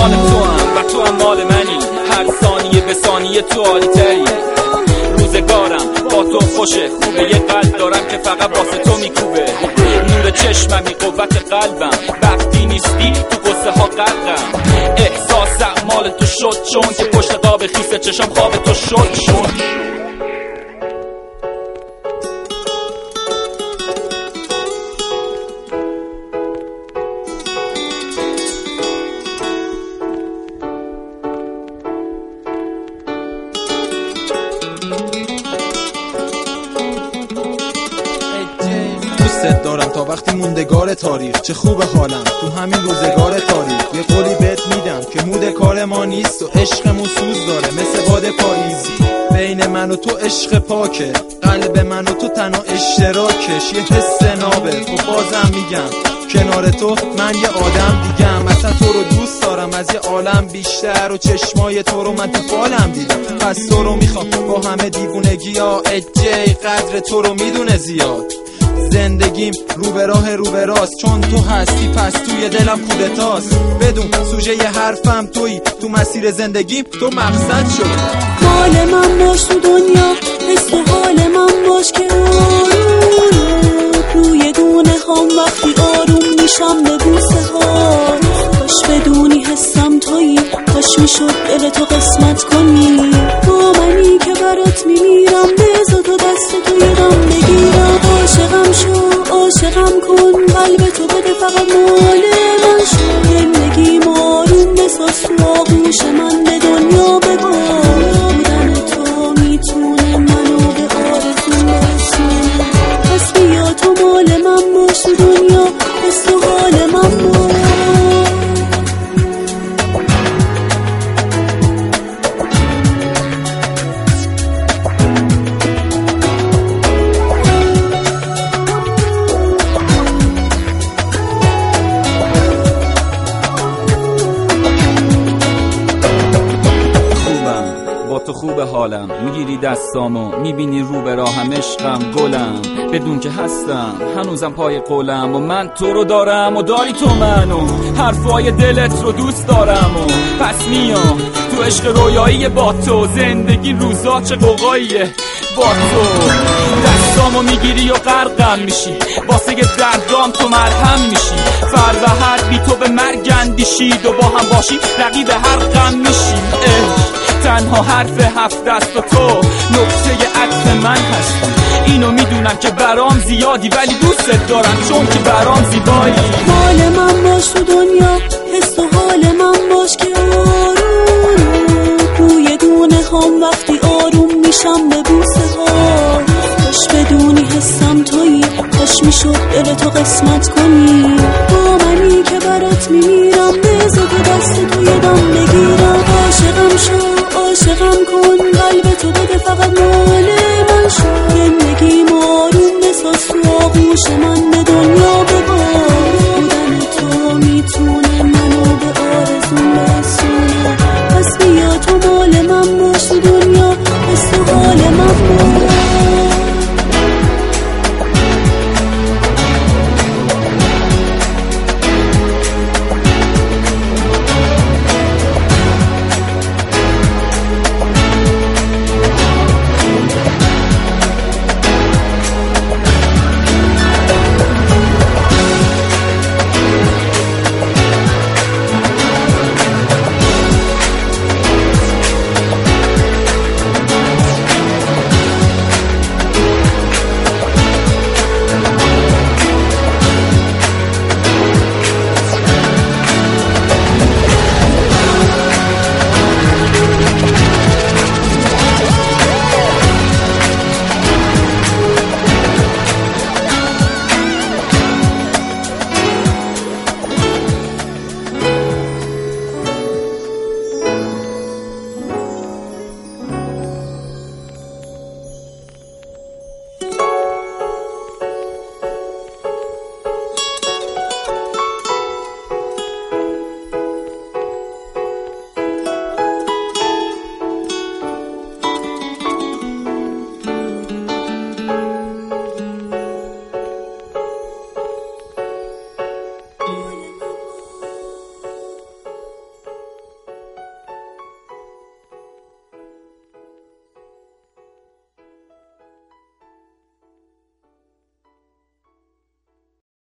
مال تو هم و تو هم مال منی، هر ثانیه به ثانیه تو عالی تری. روزگارم با تو خوشه، خوبه یه قلب دارم که فقط واسه تو میکوبه. نور چشممی قوت قلبم، وقتی نیستی تو قصه ها غرقم. احساسم مال تو شد چون که پشت قاب خیس چشم خواب تو شد. دوست دارم تا وقتی موندگار تاریخ، چه خوب حالم تو همین روزگار تاریخ. یه قولی بهت میدم که مود کار ما نیست و عشقمون سوز داره مثل باد پاییزی. بین من و تو عشق پاکه، قلب من و تو تنها اشتراکش یه حس نابه. خب بازم میگم کنار تو من یه آدم دیگم، مثلا تو رو دوست دارم از یه عالم بیشتر و چشمای تو رو من تو فالم دیدم. پس تو رو میخوام با همه دیوونگی ها، اجی قدر تو رو میدونه زیاد. زندگیم رو به راه رو به راست، چون تو هستی پس توی دلم کودتاست. بدون سوژه ی حرفم تویی، تو مسیر زندگیم تو مقصد شد. حال من باش تو دنیا، حس و حال من باش که آروم روی دونه هم وقتی آروم میشم به بوسه ها. کاش بدونی حسم تویی، کاش میشد دل تو قسمت کنی. با منی که برات میمیرم، بذار تو دست تو یادم بگیرم. عاشقم شو عاشقم کن، قلب تو بده فقط مال من شو. زندگیم آروم بساز تو آغوش من، به دنیا ببار. بودن تو میتونه منو به آرزو برسونه. پس بیا تو مال من باش تو دنیا، حس و حال من باش. تو خوب حالم، میگیری دستامو میبینی رو به راهم، عشقم گلم بدون که هستم هنوزم پای قولم. و من تو رو دارم و داری تو منو، حرفای دلت رو دوست دارم و پس میام تو عشق رویایی با تو. زندگی روزا چه قوقاییه با تو، دستامو میگیری و غرقم میشی، واسه دردام تو مرهم میشی. فر و هر بی تو به مرگ اندیشید و با هم باشی رقیب هر غم میشیم. تنها حرف هفت است و تو نقطه عطف من هستی. اینو میدونم که برام زیادی ولی دوست دارم چون که برام زیبایی. حال من باش تو دنیا، حس و حال من باش که آروم روی دونه هم وقتی آروم میشم به بوسه ها. کاش بدونی حسم تویی، کاش میشد دل تو قسمت کنی. با منی که برات میمیرم، بذار تو دست تو یادم بگیرم. عاشقم شو عاشقم کن، قلب تو بده فقط مال من شو. زندگیم آروم بساز تو آغوش من.